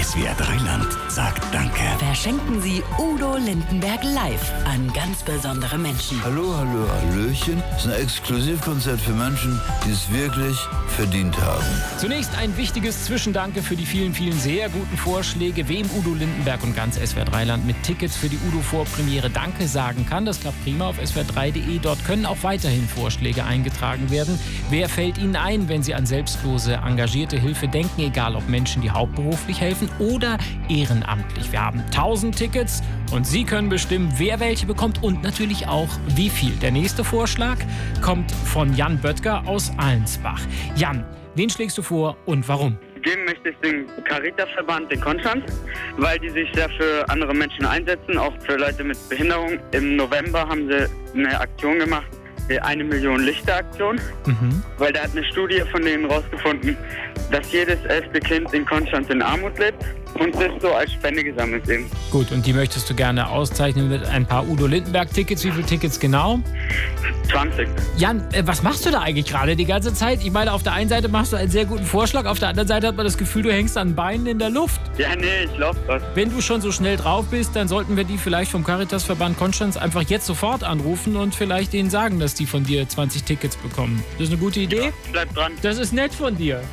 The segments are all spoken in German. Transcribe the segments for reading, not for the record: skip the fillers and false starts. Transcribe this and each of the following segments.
SWR 3 Land sagt Danke. Verschenken Sie Udo Lindenberg live an ganz besondere Menschen. Hallo, hallo, hallöchen. Das ist ein Exklusivkonzert für Menschen, die es wirklich verdient haben. Zunächst ein wichtiges Zwischendanke für die vielen, vielen sehr guten Vorschläge, wem Udo Lindenberg und ganz SWR 3 Land mit Tickets für die Udo-Vorpremiere Danke sagen kann. Das klappt prima auf swr3.de. Dort können auch weiterhin Vorschläge eingetragen werden. Wer fällt Ihnen ein, wenn Sie an selbstlose, engagierte Hilfe denken, egal ob Menschen, die hauptberuflich helfen oder ehrenamtlich? Wir haben 1000 Tickets und Sie können bestimmen, wer welche bekommt und natürlich auch wie viel. Der nächste Vorschlag kommt von Jan Böttger aus Allensbach. Jan, wen schlägst du vor und warum? Geben möchte ich den Caritas-Verband in Konstanz, weil die sich sehr für andere Menschen einsetzen, auch für Leute mit Behinderung. Im November haben sie eine Aktion gemacht, die 1 Million Lichter-Aktion, weil da hat eine Studie von denen rausgefunden, dass jedes 11. Kind in Konstanz in Armut lebt und das so als Spende gesammelt eben. Gut, und die möchtest du gerne auszeichnen mit ein paar Udo Lindenberg-Tickets. Wie viele Tickets genau? 20. Jan, was machst du da eigentlich gerade die ganze Zeit? Ich meine, auf der einen Seite machst du einen sehr guten Vorschlag, auf der anderen Seite hat man das Gefühl, du hängst an Beinen in der Luft. Ja, nee, ich lauf grad. Wenn du schon so schnell drauf bist, dann sollten wir die vielleicht vom Caritas-Verband Konstanz einfach jetzt sofort anrufen und vielleicht denen sagen, dass die von dir 20 Tickets bekommen. Das ist eine gute Idee? Ja, bleib dran. Das ist nett von dir.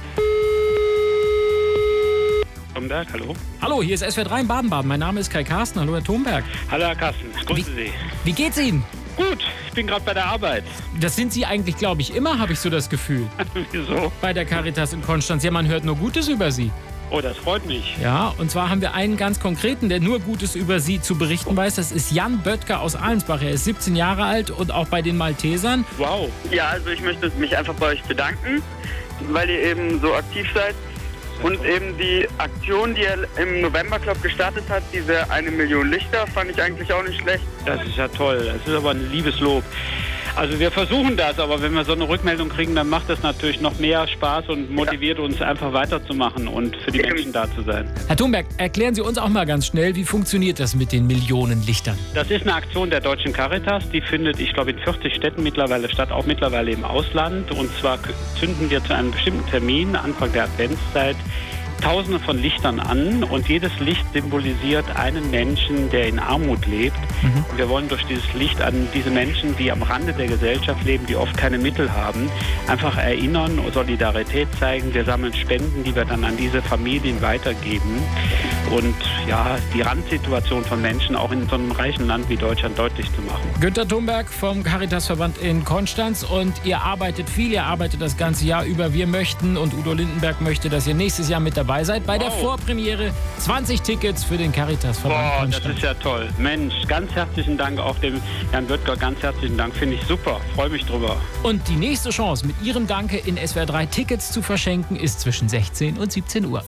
Thomberg, hallo. Hallo, hier ist SWR 3 in Baden-Baden. Mein Name ist Kai Carsten. Hallo, Herr Thomberg. Hallo, Herr Carsten. Grüße Sie. Wie geht's Ihnen? Gut, ich bin gerade bei der Arbeit. Das sind Sie eigentlich, glaube ich, immer, habe ich so das Gefühl. Wieso? Bei der Caritas in Konstanz. Ja, man hört nur Gutes über Sie. Oh, das freut mich. Ja, und zwar haben wir einen ganz konkreten, der nur Gutes über Sie zu berichten weiß. Das ist Jan Böttger aus Allensbach. Er ist 17 Jahre alt und auch bei den Maltesern. Wow. Ja, also ich möchte mich einfach bei euch bedanken, weil ihr eben so aktiv seid. Und eben die Aktion, die er im November, glaube ich, gestartet hat, diese 1 Million Lichter, fand ich eigentlich auch nicht schlecht. Das ist ja toll. Das ist aber ein Liebeslob. Also wir versuchen das, aber wenn wir so eine Rückmeldung kriegen, dann macht das natürlich noch mehr Spaß und motiviert uns einfach weiterzumachen und für die Menschen da zu sein. Herr Thomberg, erklären Sie uns auch mal ganz schnell, wie funktioniert das mit den Millionen Lichtern? Das ist eine Aktion der Deutschen Caritas, die findet, ich glaube, in 40 Städten mittlerweile statt, auch mittlerweile im Ausland. Und zwar zünden wir zu einem bestimmten Termin, Anfang der Adventszeit, Tausende von Lichtern an und jedes Licht symbolisiert einen Menschen, der in Armut lebt. Und wir wollen durch dieses Licht an diese Menschen, die am Rande der Gesellschaft leben, die oft keine Mittel haben, einfach erinnern und Solidarität zeigen. Wir sammeln Spenden, die wir dann an diese Familien weitergeben und ja, die Randsituation von Menschen auch in so einem reichen Land wie Deutschland deutlich zu machen. Günter Thomberg vom Caritas-Verband in Konstanz und ihr arbeitet viel, ihr arbeitet das ganze Jahr über. Wir möchten und Udo Lindenberg möchte, dass ihr nächstes Jahr mit dabei seid bei der Vorpremiere. 20 Tickets für den Caritas-Verband Konstanz. Das ist ja toll. Mensch, ganz herzlichen Dank auch dem Herrn Böttger, ganz herzlichen Dank, finde ich super, freue mich drüber. Und die nächste Chance, mit Ihrem Danke in SWR 3 Tickets zu verschenken, ist zwischen 16 und 17 Uhr.